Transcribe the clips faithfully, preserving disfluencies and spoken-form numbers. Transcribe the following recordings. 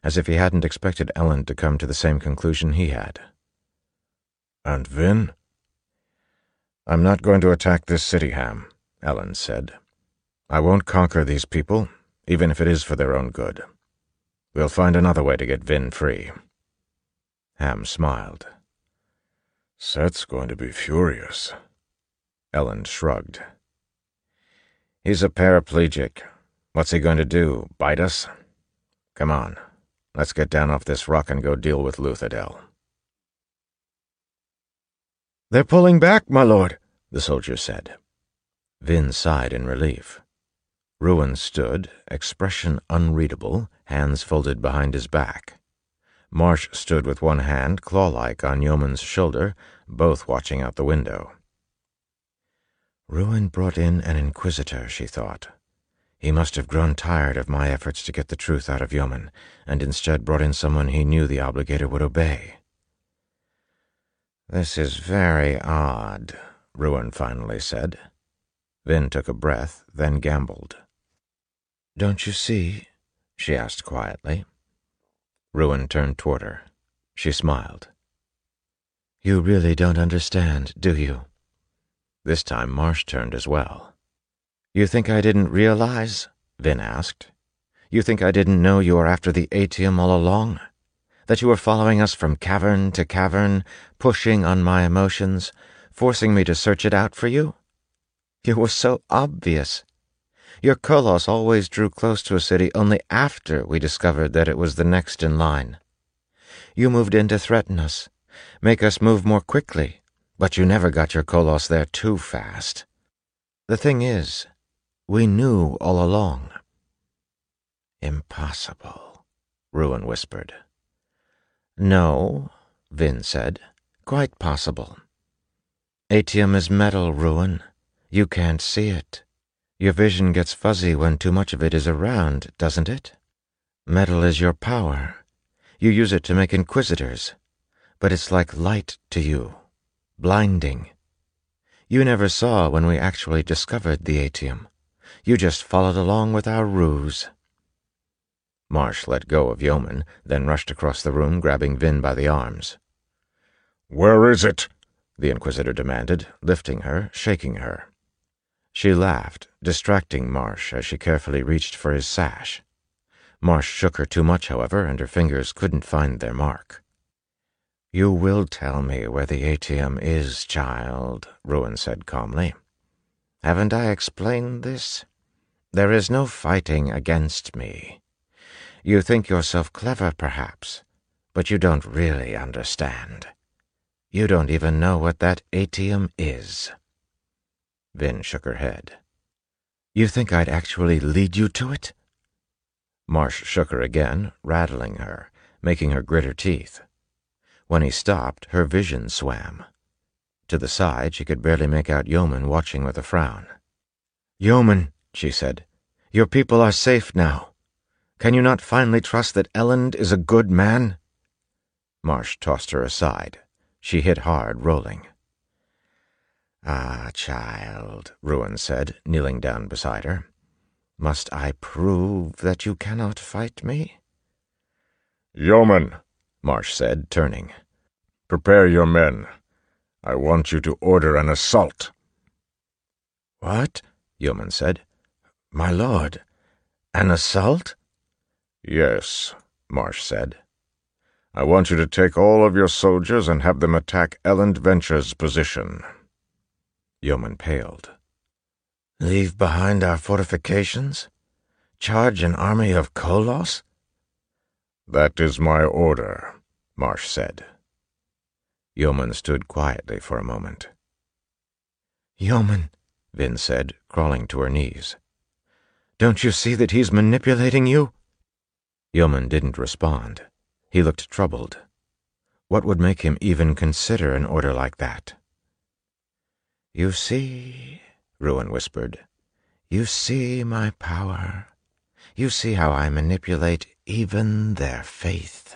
as if he hadn't expected Ellen to come to the same conclusion he had. "And Vin?" "I'm not going to attack this city, Ham," Ellen said. "I won't conquer these people, even if it is for their own good. We'll find another way to get Vin free." Ham smiled. "Seth's going to be furious." Ellen shrugged. "He's a paraplegic. What's he going to do, bite us? Come on, let's get down off this rock and go deal with Luthadel." "They're pulling back, my lord," the soldier said. Vin sighed in relief. Ruin stood, expression unreadable, hands folded behind his back. Marsh stood with one hand, claw-like, on Yeoman's shoulder, both watching out the window. Ruin brought in an inquisitor, she thought. He must have grown tired of my efforts to get the truth out of Yeoman, and instead brought in someone he knew the obligator would obey. "This is very odd," Ruin finally said. Vin took a breath, then gambled. "Don't you see?" she asked quietly. Ruin turned toward her. She smiled. "You really don't understand, do you?" This time Marsh turned as well. "You think I didn't realize?" Vin asked. "You think I didn't know you were after the Atium all along? That you were following us from cavern to cavern, pushing on my emotions, forcing me to search it out for you? You were so obvious. Your Koloss always drew close to a city only after we discovered that it was the next in line. You moved in to threaten us, make us move more quickly, but you never got your Koloss there too fast. The thing is, we knew all along." "Impossible," Ruin whispered. "No," Vin said. "Quite possible. Atium is metal, Ruin. You can't see it. Your vision gets fuzzy when too much of it is around, doesn't it? Metal is your power. You use it to make inquisitors, but it's like light to you, blinding. You never saw when we actually discovered the Atium. You just followed along with our ruse." Marsh let go of Yeoman, then rushed across the room, grabbing Vin by the arms. "Where is it?" the Inquisitor demanded, lifting her, shaking her. She laughed, distracting Marsh as she carefully reached for his sash. Marsh shook her too much, however, and her fingers couldn't find their mark. "You will tell me where the Atium is, child," Ruin said calmly. "Haven't I explained this? There is no fighting against me. You think yourself clever, perhaps, but you don't really understand. You don't even know what that Atium is." Vin shook her head. "You think I'd actually lead you to it?" Marsh shook her again, rattling her, making her grit her teeth. When he stopped, her vision swam. To the side, she could barely make out Yeoman watching with a frown. "Yeoman," she said, "your people are safe now. Can you not finally trust that Elend is a good man?" Marsh tossed her aside. She hit hard, rolling. "Ah, child," Ruin said, kneeling down beside her. "Must I prove that you cannot fight me?" "Yeoman," Marsh said, turning. "Prepare your men. I want you to order an assault." "What?" Yeoman said. "My lord, an assault?" "Yes," Marsh said. "I want you to take all of your soldiers and have them attack Elend Venture's position." Yeoman paled. "Leave behind our fortifications? Charge an army of Koloss?" "That is my order," Marsh said. Yeoman stood quietly for a moment. "Yeoman," Vin said, crawling to her knees. "Don't you see that he's manipulating you?" Yeoman didn't respond. He looked troubled. What would make him even consider an order like that? "You see," Ruin whispered, "you see my power. You see how I manipulate even their faith."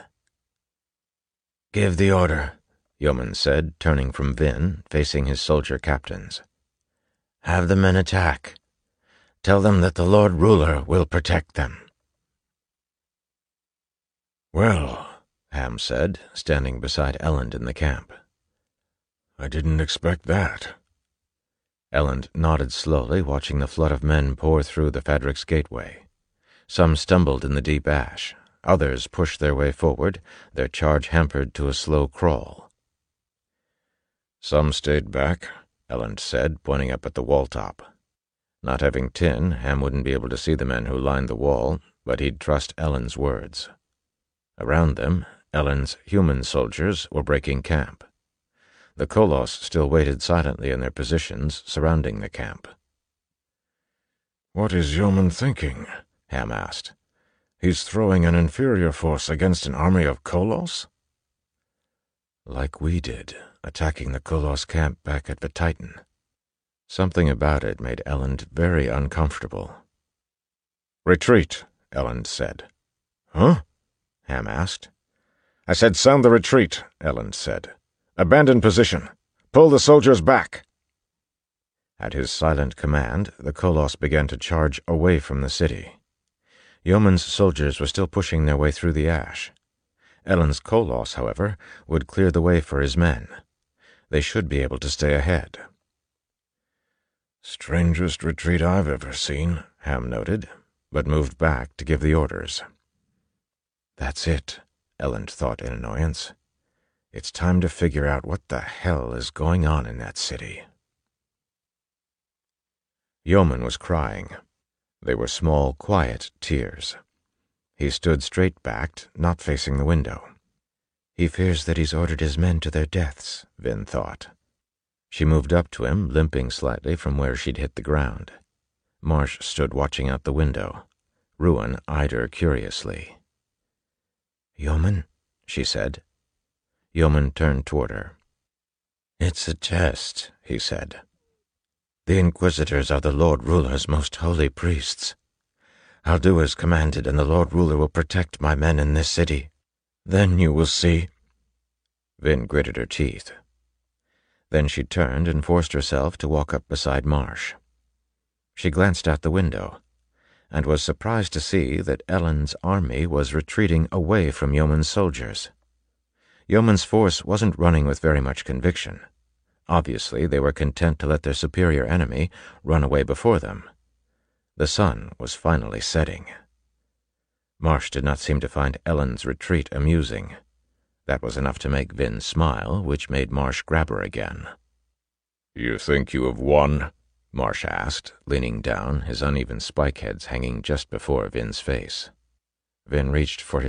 "Give the order," Yeoman said, turning from Vin, facing his soldier captains. "Have the men attack. Tell them that the Lord Ruler will protect them." "Well," Ham said, standing beside Elend in the camp. "I didn't expect that." Elend nodded slowly, watching the flood of men pour through the Fadric's gateway. Some stumbled in the deep ash. Others pushed their way forward, their charge hampered to a slow crawl. "Some stayed back," Elend said, pointing up at the wall top. Not having tin, Ham wouldn't be able to see the men who lined the wall, but he'd trust Elend's words. Around them, Elend's human soldiers were breaking camp. The Koloss still waited silently in their positions surrounding the camp. "What is Yeoman thinking?" Ham asked. "He's throwing an inferior force against an army of Koloss?" "Like we did, attacking the Koloss camp back at Vititan." Something about it made Elend very uncomfortable. "Retreat," Elend said. "Huh?" Ham asked. "I said sound the retreat," Elend said. "Abandon position. Pull the soldiers back." At his silent command, the Koloss began to charge away from the city. Yeoman's soldiers were still pushing their way through the ash. Elend's Koloss, however, would clear the way for his men. They should be able to stay ahead. "Strangest retreat I've ever seen," Ham noted, but moved back to give the orders. "That's it," Elend thought in annoyance. "It's time to figure out what the hell is going on in that city." Yeoman was crying. They were small, quiet tears. He stood straight-backed, not facing the window. "He fears that he's ordered his men to their deaths," Vin thought. She moved up to him, limping slightly from where she'd hit the ground. Marsh stood watching out the window. Ruin eyed her curiously. "Yeoman?" she said. Yeoman turned toward her. "It's a test," he said. "The Inquisitors are the Lord Ruler's most holy priests. I'll do as commanded, and the Lord Ruler will protect my men in this city. Then you will see." Vin gritted her teeth. Then she turned and forced herself to walk up beside Marsh. She glanced out the window, and was surprised to see that Elend's army was retreating away from Yeoman's soldiers. Yeoman's force wasn't running with very much conviction. Obviously, they were content to let their superior enemy run away before them. The sun was finally setting. Marsh did not seem to find Elend's retreat amusing. That was enough to make Vin smile, which made Marsh grab her again. "You think you have won?" Marsh asked, leaning down, his uneven spike heads hanging just before Vin's face. Vin reached for his